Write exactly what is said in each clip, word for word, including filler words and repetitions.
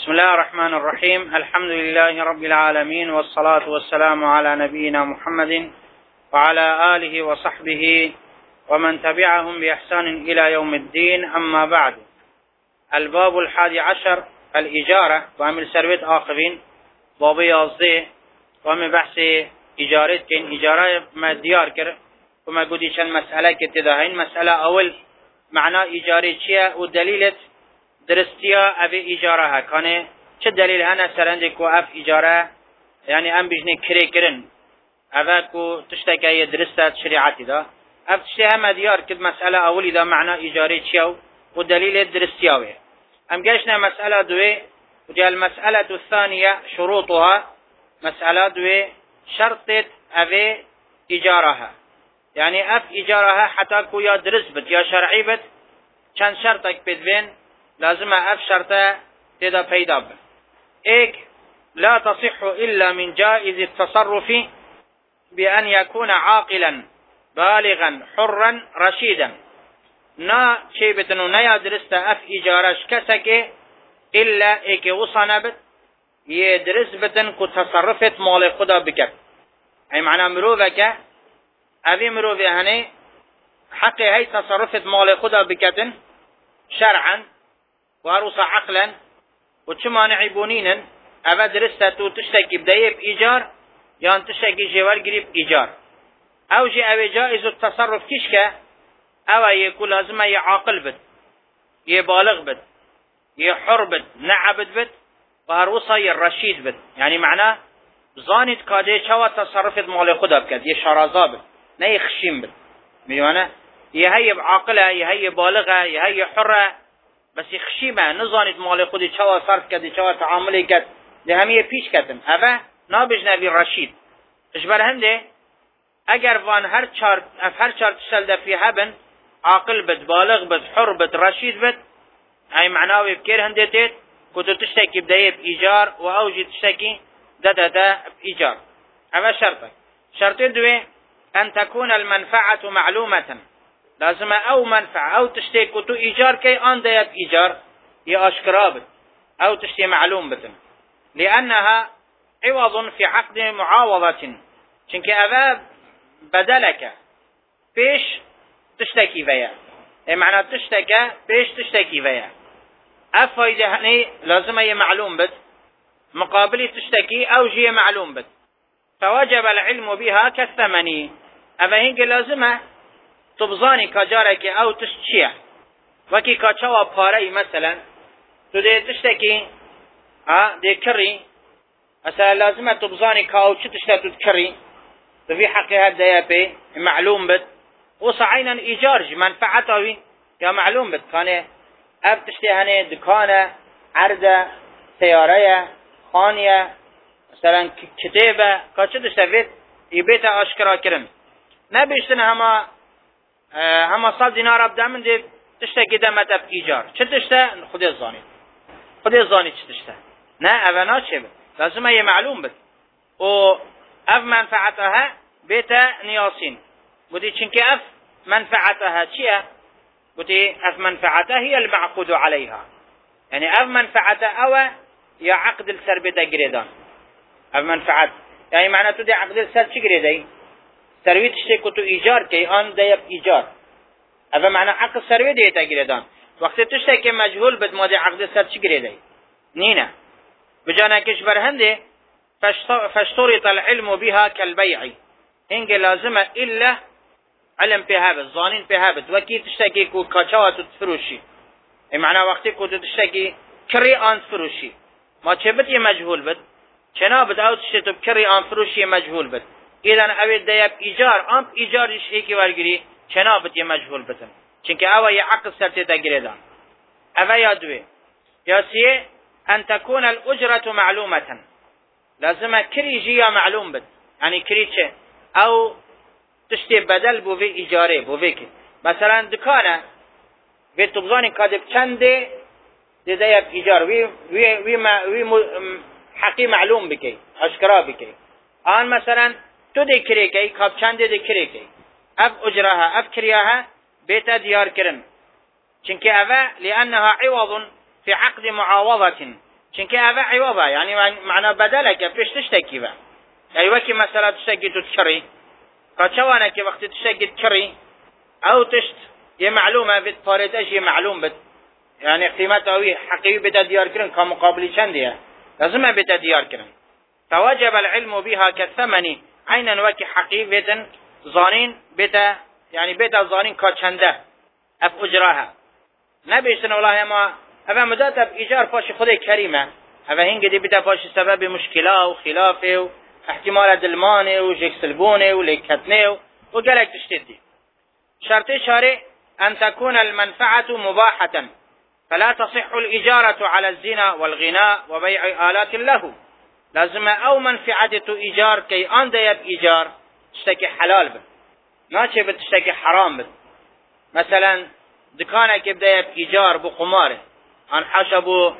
بسم الله الرحمن الرحيم. الحمد لله رب العالمين، والصلاة والسلام على نبينا محمد وعلى آله وصحبه ومن تبعهم بإحسان إلى يوم الدين. أما بعد، الباب الحادي عشر الإجارة. وعمل سرويت آخرين بابي يازده وعمل بحث إجارة كين إجارة ما ديار كر وما قدي شن مسألة كتداهين. مسألة أول معنى إجارة شيء ودليلة درستيا أبي إجارة كانه چه دلیل هنه سرنده کو اف إجارة يعني ام بجنه كري كرن أفا کو تشتكي درستات شريعتي دا اف تشتي هم ديار كد مسألة أولي دا معنى إجارة شيء ودليل درستياوه. ام قاشنا مسألة دوه وجاء المسألة الثانية شروطها. مسألة دوه شرطة أبي إجارها، يعني اف إجارها حتى كو يا درس بد يا شرعي بد چند شرطك بدوين لازم اف شرطه تدا پیدا بد. ایک لا تصح إلا من جائز التصرف بأن يكون عاقلا بالغا حرا رشيدا. نا چه بتنو نیا درست اف اجارش کسکه الا ایک وصانه بد یه درست بتن کو تصرفت مال خدا بکد. ای معنی مروفه که اوی مروفه هنه حقی هی تصرفت مال خدا بکدن شرعا وعروس عقلا وچه مانعی بونینن اوه درسته تو تشتکی بدهیب ایجار یا تشتکی جوار گریب ایجار او جی اوه جائز التصرف کش که اوه یکو لازمه یه عاقل بد، یه بالغ بد، یه حر بد، نعبد بد، و هروسا یه رشید بد. یعنی معنی زانید کاده چوا تصرفت مال خدا بکد، یه شرازا بد، نه یه خشیم بد. میوانه یه هی عاقله، یه هی بالغه، یه هی حره، بس خشیمه نزانید مال خودی چوا صرف کردی، چوا تعاملی کرد، ده همیه پیش کردن. اوه نابجنبی رشید. اش بر هنده اگر وان هر چار هر چار تشل دفی هبن عاقل بد، بالغ بد، حر بد، رشید بد، ای معناوی بکر هنده تید کتو تشتکی بدهی بإیجار و اوجی تشتکی ده ده ده بإیجار. اوه شرطه. شرطه دوه ان تكون المنفعة معلومة. لازم او منفعه او تشتي كتو ايجار كي ان ده بايجار يا اشكراب او تشتي معلوم بتن، لانها عوض في عقد معاوضه. چونك اوا بدلك پیش تشتكي ويا، اي معنى تشتكى پیش تشتكي ويا افايده هني لازم هي معلوم بت مقابل تشتكي او جي معلوم بت. فوجب العلم بها كالثمن. اوا هنگ لازمه تبزانی کجاره که او تشت چیه وکی کچوا پاره مثلا تو ده تشتکی ها ده کری مثلا لازمه تبزانی که او چی تشت تو کری تو في حقی هد ده پی معلوم بد وصا عینا ایجارج منفعتاوی یا معلوم بد کانه اب تشتی هنه دکانه عرضه سیاره خانیه مثلا کتابه کچه تشت بید ای بیت اشکرا کرن نبیشتن همه همه صد دینار ابدا من ده تشتكي دمت اب ایجار چه تشته خود زانی خود زانی چه تشته نه اونا چه لازم یه معلوم بد و اف منفعتها بیت نیاسین بودی چنکه اف منفعتها چیه بودی اف منفعتها هي المعقود عليها، يعني اف منفعتها او یا عقد السر بیت گریدان اف منفعت يعني معنى تو دی عقد السر چی گریدی سروی تشتی که تو ایجار که آن دیب ایجار اوه معنی عقد سروی دیتا گریدان. وقتی تشتی که مجهول بد ماده عقد سر چی گریدی نینه بجانه کش برهنده فاشترط العلم بها كالبيع. هنگ لازمه الا علم بهابت ظانین بهابت وکی تشتی که کچاوات تفروشی ای معنی وقتی که تشتی که کری آن تفروشی ما چه بد یه مجهول بد چنا بد او تشتی تو کری آن فروشی مجهول بد ایدن اوید دیب ایجار آم ایجارش ایکی ورگیری چنابت یه مجهول بتن چنکه اوه یه عقل سرطه تگریدان. اوه یادوه یا سیه ان تكون الاجرة معلومة. لازمه کری جیا معلوم بد، یعنی کری چه او تشتی بدل بووی ایجاره بووی که مثلا دکانه وی تبزانی کادب چنده دی دیب ایجار وی, وی, وی, وی, وی حقی معلوم بکی اشکرا بکی آن مثلا تو دی کری کی کاب چنده دی کری کی اف اجراها اف کریاها بیتا دیار کرن چنکه اوه لانها عوض في عقد معاوضة چونکه اوه عوابه یعنی معنا بدله که پیش تشتکی به یعنی وکی مثلا تشتکی تو تکری قچوانه که وقتی تشتکی تکری او تشت یه معلومه بید پاریتش یه معلوم بید یعنی قیمت اوی حقیقی بده دیار کرن که مقابلی چندیه لازمه بده دیار کرن فوجب العلم بها كالثمن عينا وكي حقيقة ظانين بتا يعني بتا ظانين كچنده اف اجراها نبيشن والله ما اما مدات اف ايجار فاش خود كريمه اما هنگ دي بتا فاش سبب مشكله وخلاف واحتمال دلمانه وجكسلبونه ولكتنه وقالك تشتدي شرط شارع ان تكون المنفعه مباحه فلا تصح الاجاره على الزنا والغناء وبيع آلات له لازم او منفعت تو ایجار کی آن دیب ایجار تشتکی حلال بد ناچه بد تشتکی حرام بد مثلا دکانه که بدیب ایجار بو قماره آن حشبو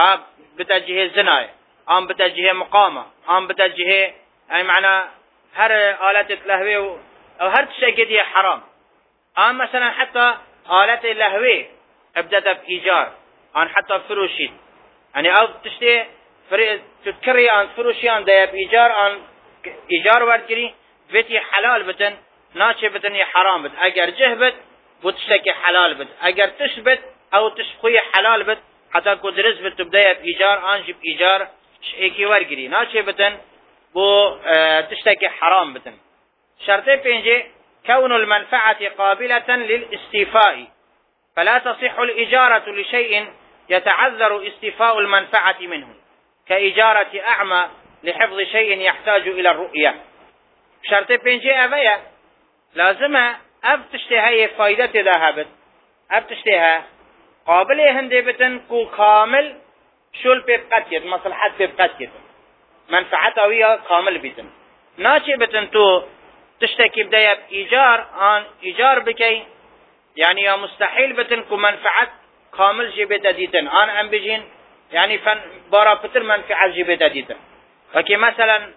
بتجهه زنای آن بتجهه مقامه آن بتجهه ای معنی هر آلت لهوی او هر تشتکی دی حرام آن مثلا حتی آلت لهوی ابدت ایجار آن حتی فروشید یعنی او تشتی فريد تذكري عن فروشي عن دياب إيجار عن إيجار وردقري بيتي حلال بتن ناشي بتن حرام بت أجر جهبت بتشتكي حلال بت أجر تشبت أو تشقي حلال بت حتى كدرس بت بداية إيجار عن جب إيجار شيكي وردقري ناشي بتن بو اه تشتكي حرام بتن شرطي بينجي كون المنفعة قابلة للاستيفاء فلا تصح الإجارة لشيء يتعذر استيفاء المنفعة منه كإجارة أعمى لحفظ شيء يحتاج إلى الرؤية شرط بينجي أبيا لازم أب تشتهي فايدة ذهبت أب تشتهي قابلة هندي بتن كو كامل شول بيبقاتيت مصلحات بيبقاتيت منفعته ويا كامل بتن ناشي بتن تو تشتكي بداية إيجار عن إيجار بكي يعني يا مستحيل بتن كو منفعت كامل جيبت ديتن عن أم بجين يعني فن بارا بتر منفعة جيبت ديتن وكي مثلا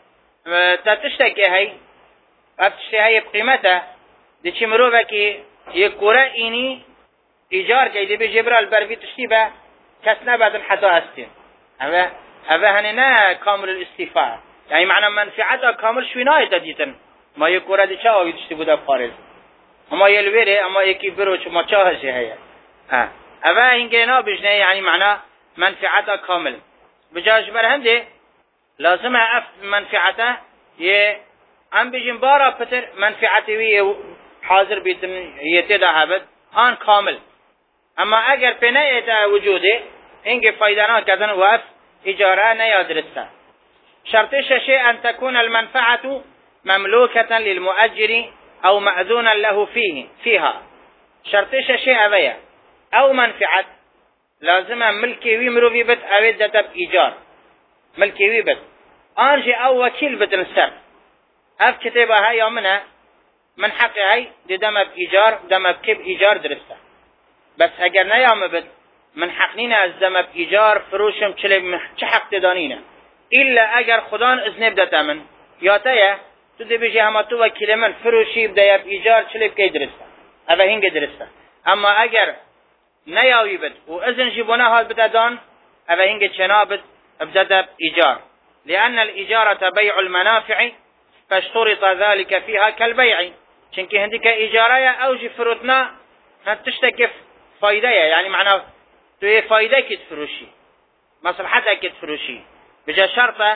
تشتكي هاي تشتكي هاي بقيمتها دي چه مروفه كي يكورا إني إيجار كي دي بجبرا البرفي تشتيبه كس نبادن حتى أستين هذا هذا هننا كامل الاستيفاء يعني معنى منفعتها كامل شويناي تديتن ما يكورا دي چاوي تشتيبه ده بخارز اما يلويره اما يكي بروش ما چاهش هيا ها هذا هنگينا بجنه يعني معنى منفعتها كامل بجاج برهنده لازم اف منفعته يه ام بجن بارا بتر منفعته وي حاضر بيتن يتدهبت آن كامل اما اگر بنايته وجوده انك فايدانا كذن وف اجاره نيادرسته شرط شيء ان تكون المنفعه مملوكه للمؤجر او مأذونا له فيه فيها شرط شيء ابيا او منفعه لازم ملكي وي مروي بت اويدته بايجار ملكي وي بت انجي او وكيل بتنسر اف كتابه هاي يومنا من حق هاي دي دم بإيجار دم بكب إيجار درسته بس اگر نيام بد من حق نينا از دم بإيجار فروشم چلي چه حق تدانينه إلا اگر خدان اذن بدته من ياتيه تو دي بيجي هما تو وكيل من فروشي بده بإيجار چلي بكي درسته اوه هنگ درسته اما اگر نياوي بد و اذن جيبونه هاد بددان اوه هنگ چنا بد بدده بإيجار لأن الإجارة بيع المنافع فاشترط ذلك فيها كالبيع چونكه هنديك إجارة أوجي فروتنا هتشتكي فايدة يعني معناه تو فايدة كت فروشي مصلحتها كت فروشي بجا شرطة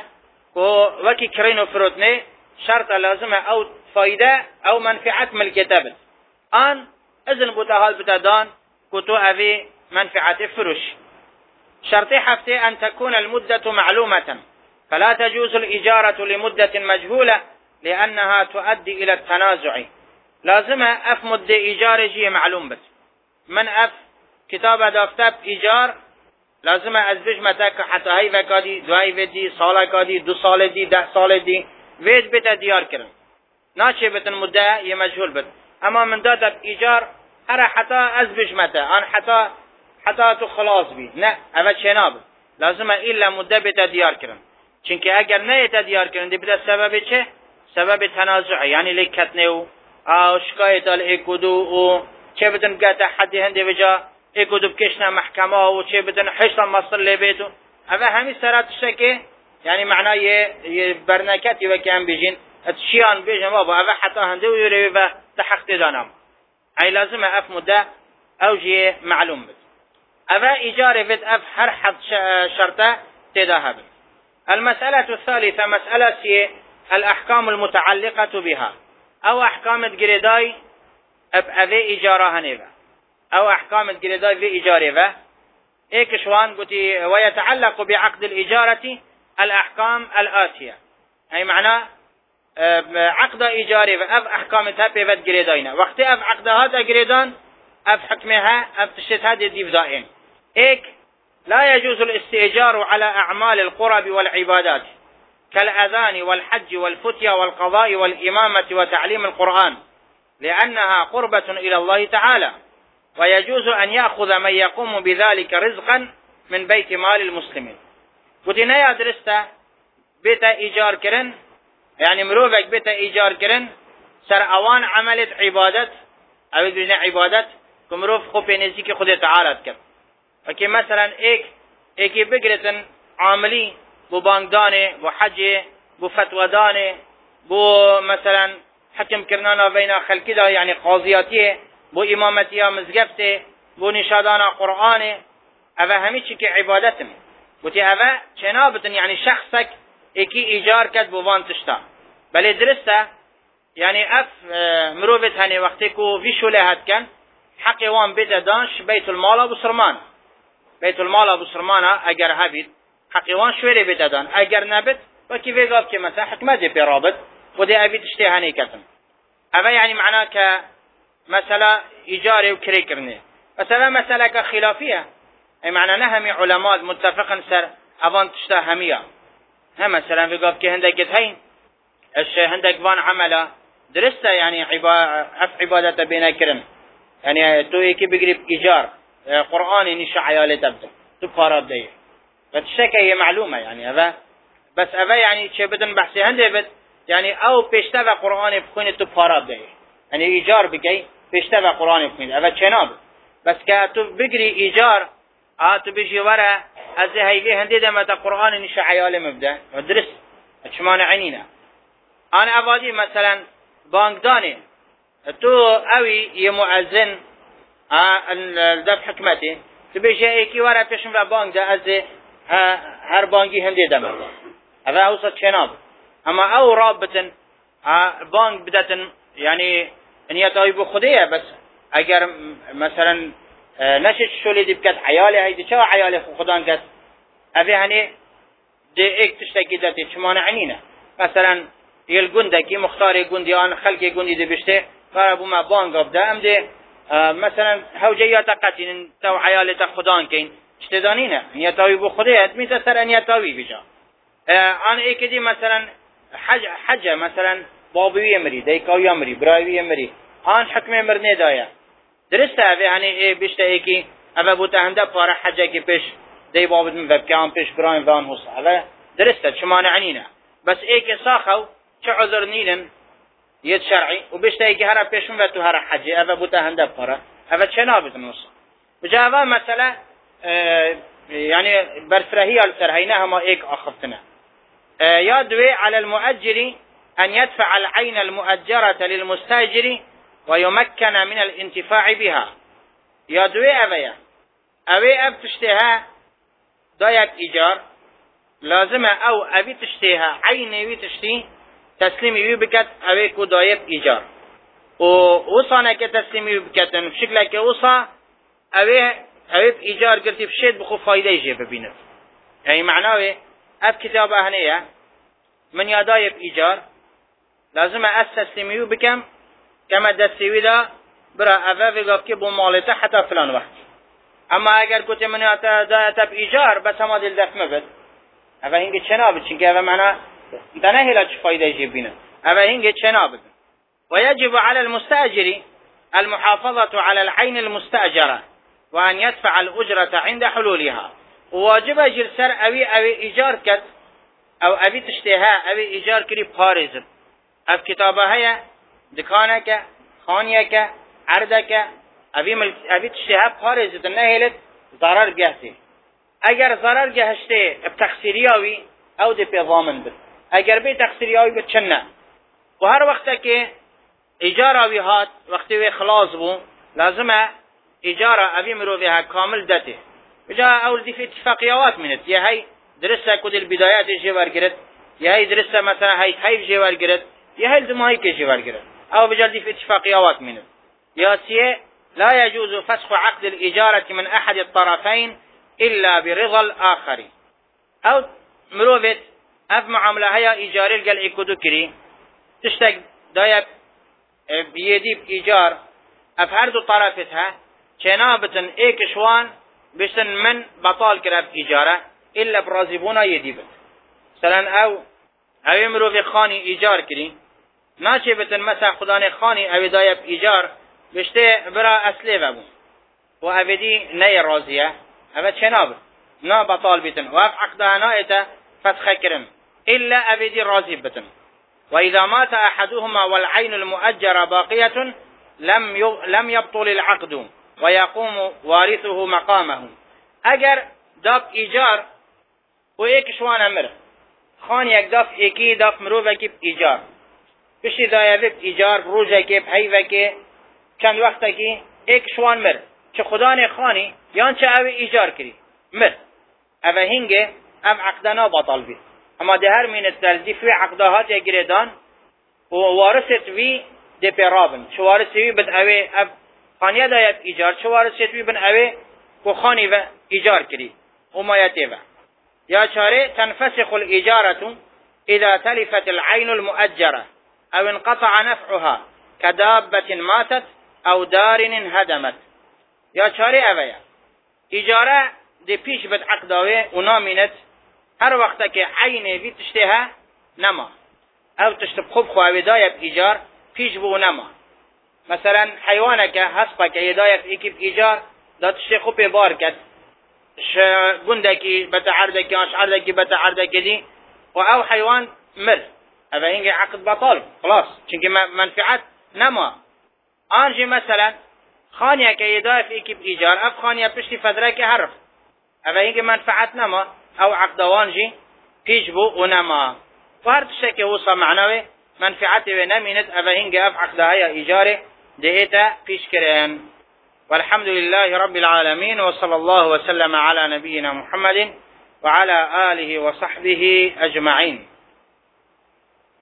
وكي كرينو فروتني شرطة لازمة أو فايدة أو منفعة ملكتها آن إذن بتهال بتدان كتو أبي منفعة فروش شرطي حفتي أن تكون المدة معلومة فلا تجوز الإجارة لمدة مجهولة لأنها تؤدي إلى التنازع لازم أف مدة إيجار جي معلوم بس من أف كتاب دافتب إيجار لازم أزبج متاك حتى هاي وكادي دواي ودي سالة كادي دو سالة دي ده سالة دي ويد بتا ديار كرن ناشي بتن مدة يمجهول بس أما من داتب إيجار هر حتى أزبج متا أن حتى حتى تو خلاص بي نه أما چناب لازم إلا مدة بتا ديار كرن چونکه اگر نه تدیار کردن دی بده سبب چه سبب تنازع یعنی لکتنه و او شکایت ال اکودو و چه بدن گات حد هنده وجا اکودو بکشنا محکمه و چه بدن حشر مصر لبیتو اوه همی سرات شکه یعنی معنای برنکتی و که هم بیجین اتشیان بیجن بابا اوه حتی هنده و یوری و تحقیق دانم ای لازمه اف مده اوجه معلوم بد اوه ایجار فد اف هر حد شرطه تداها بد. المسألة الثالثة مسألة سي الأحكام المتعلقة بها او احكام الجريداي اب اوه ایجاره هنیوه او احكام الجريداي في ايجاره ايك شوان قلتي ويتعلق بعقد الإجارة الأحكام الآتية أي معناه عقد إيجاري وأف أحكام تابي فد جريدين وقت أف عقد هذا جريدان أف حكمها أف تشت هذه الدفدائين ايك لا يجوز الاستئجار على أعمال القرب والعبادات كالأذان والحج والفتية والقضاء والإمامة وتعليم القرآن لأنها قربة إلى الله تعالى ويجوز أن يأخذ من يقوم بذلك رزقا من بيت مال المسلمين. قلت نيا درسته بيت إيجار كرن يعني مروفك بيت إيجار كرن سر اوان عملت عبادت او بجنه عبادت كمروف خوب نزدیک خود تعالى کرد وكي مثلا ایک ایکی بگرتن عاملی بو بانکدانه بو حجه بو فتودانه بو مثلا حكم كرنانا بين خلقي دا يعني قاضياتيه بو امامتيه مزگفته بو نشادانا قرآنه اوه همي چي که عبادتم بوتي اوه چنابتن يعني شخصك ايكي ايجار كد بو وان تشتا بل درسته يعني اف مروفت هني وقتی کو في شوله كان حق وان بيت دانش بيت المال ابو سرمان بيت المال ابو سرمان اگر هبید حق وان شوله بيت دان اگر نبت وكي ويغاب كي مثلا حكمه دي برابط ودي ابي تشتي هني كتم اما يعني معناه ك مساله ايجاري وكري كرني مثلا مساله كخلافيه اي معناه نهمي علماء متفقا سر اوان تشتا هميه هم مثلا ويغاب كي هندك هين ايش هندك وان عمله درسته يعني عبا اف عبادته بينا كرم يعني تو يكي بقريب ايجار قراني نشا عياله تبدا تو قراب دي فتشكى هي معلومه يعني هذا بس هذا يعني شيء بدن بحثي هنده بد يعني او بيشتغل قرآن بخوين تو قراب دي يعني ايجار بكي بيشتغل قرآن بخوين هذا چناب بس که تو بگری ایجار اه تو بيجي ورا از هيلي هنده ده متى قرآن نشا عياله مبدا ودرس اشمان عينينا انا ابادي مثلا بانكداني تو اوي يمؤذن اه الدف حكمتي تبيجي ايكي ورا پیشم و بانك ده از هر بانكي هنده ده مبدا هذا اوصل چناب اما او رابطن بانك بدتن يعني نيتاوي بو خوديه بس اگر مثلا نشد شولی دی بکت عیاله هیدی چه عیاله خودان کت اوی هنی دی ایک تشتکی داتی چمان عنینه مثلا یل گنده کی مختار گندیان خلق گندی دی بشته فرا بو ما بانگ ابدا ام دی مثلا حوجیات قتین تو عیاله تا خودان کین اشتدانینه نیتاوی بو خودیه می تسر نیتاوی بجا آن ایک دی مثلا حج حج مثلا بابوی امری دیکاوی امری برایوی امری آن حکم امر ندایا درسته اوه یعنی بیشتر ایکی اوه بوده هنده پاره حجه که پیش دی بابد من وبکان پیش برایم وان حس اوه درسته چما نعنینه بس ایکی ساخو چه عذر نیلن ید شرعی و بیشتر ایکی هر پیش من و تو هر حجه اوه بوده هنده پاره اوه چه نابد نوص بجا اوه مسئله يعني برفرهي السرهينة هما ايك اخفتنا يدوي على المؤجر ان يدفع العين المؤجرة للمستاجر ويمكن من الانتفاع بها يدوي اويا اوي اب تشتيها دايك ايجار لازم او ابي تشتيها عيني وي تشتي تسليمي وي بكت اوي كو دايب ايجار و وصانا كتسليمي بكت بشكل كوصا اوي اوی ایجار گرتی بشید بخو فایده جه ببینه یعنی معناه اف کتاب اهنیه من یادای ایجار لازم اس تسلیمیو بکم کما دستیوی دا برا اوه وگاب که بو مالته حتی فلان وقت اما اگر کت من یادای تب ایجار بس هما دل دفمه بد اوه هنگه چنابد چنکه اوه معناه دنه هلا چه فایده جه ببینه اوه هنگه چنابد ويجب على المستأجر المحافظة على العين المستأجرة وأن يدفع الأجرة عند حلولها وواجب جرسر أوي أوي إيجار كت أو أبي تشتها أوي إيجار كري بارز أف كتابة هي دكانك خانيك عردك أبي مل أبي تشتها بارز تنهلت ضرر جهتي اگر ضرر گهشته تقصیریاوی او دی پی ضامن بد اگر بی تقصیریاوی بد چنه و هر وقت که ایجاراوی هات وقتی وی خلاص بو لازمه ایجارا اوی مروفی ها کامل دته بجا اول دی فی اتفاقیات منت یه هی درسته کد البدایات جوار گرد یه هی درسته مثلا هی حیف جوار گرد یه هی دماهی که جوار گرد او بجا دی فی اتفاقیات منت یا سیه لا يجوز فسخ عقد الإجارة من أحد الطرفين إلا برضا الآخر أو مروفت أف معاملة هيا إيجاري القل إيكودو كري تشتك دايب بيدي بإيجار أف هردو طرفتها چنابتن ايك شوان بشتن من بطال كرا بإيجارة إلا برازبونا يديبت مثلا أو أو مروفي خاني إيجار كري ناچه بتن مسا خدان خاني أو دايب إيجار بشته برا اصلی بابو و ابدی نه راضیه اما چناب نه بطال بیتن و اف عقدها نایتا فسخ کرن الا ابدی راضی بتن و اذا مات احدهما والعين المؤجرة باقية لم لم يبطل العقد ويقوم وارثه مقامه اگر داف ایجار و ایک شوان امر خان یک داف ایکی داف مروفه کی ایجار بشی دایوک ایجار روزه کی بحیوه کی چند وقتا که ایک شوان مر چه خدا نه خانی یان چه او ایجار کری مر او هنگه ام عقدنا بطل بید اما ده هر من التلزیف وی عقدهات گریدان و وارثت وی ده پیرابن چه وارثت وی بد او اب خانیه داید ایجار چه وارثت وی بن او کو خانی و ایجار کری امایتی و یا چاره تنفسخ الإجارة اذا تلفت العين المؤجرة او انقطع نفعها كدابة ماتت او دار هدمت یا چاره اویا اجاره دی پیش بد عقداوه و نامینت هر وقت که عینه بی تشتها نما او تشتب خوب خواهی دایب ایجار پیش بو نما مثلا حیوانه که حسبه که دایب ایکیب ایجار دا تشتی خوب بار کد گنده که بتا عرده که آش عرده که بتا عرده که دی و او حیوان مر او اینگه عقد بطال خلاص چونکه منفعت نما آنجی مثلا خانیه که یدایف ایکی ایجار اف خانیه پشتی فدره که حرف او اینکه منفعت نما او عقدوانجی پیش بو و نما و هر تشته که وصا معنوه منفعت و نمینت او اینکه اف عقدهای ایجاره دیتا پیش کرن والحمد لله رب العالمين وصلى الله وسلم على نبينا محمد وعلى آله وصحبه أجمعين.